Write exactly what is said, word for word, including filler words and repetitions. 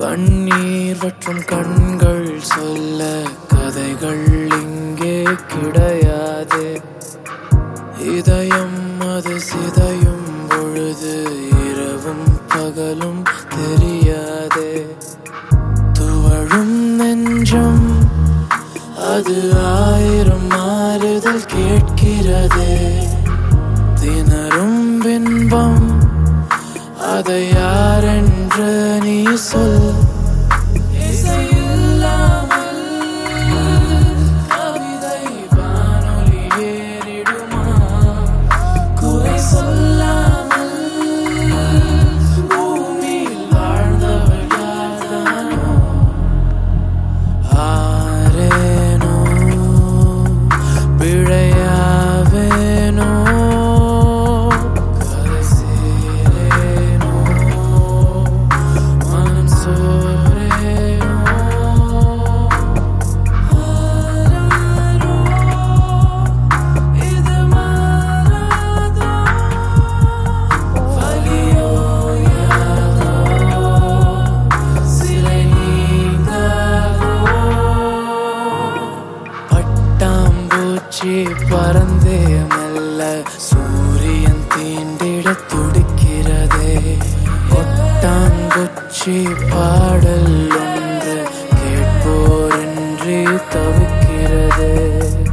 கண்ணீர் வற்றும் கண்கள் சொல்ல கதைகள் இங்கே கிடையாது. இதயம் அது சிதையும் பொழுது இரவும் பகலும் தெரியாது. துவழும் நெஞ்சம் அது ஆயிரம் மாறுதல் கேட்கிறது. திணறும் பின்பம் அதை யாரென்று நீ சொல். இசையில்லாமல் கவிதை வானொலி ஏறிடுமா? குறை சொல்லாமல் பூமியில் வாழ்ந்தவள் யார்தானோ? ஆரேனோ பிழையாவேனோ பறந்தே மெல்ல சூரியன் தீண்டிட துடிக்கிறதே. கொட்டாங்குச்சி பாடல் ஒன்று கேட்போரின்றி தவிக்கிறதே.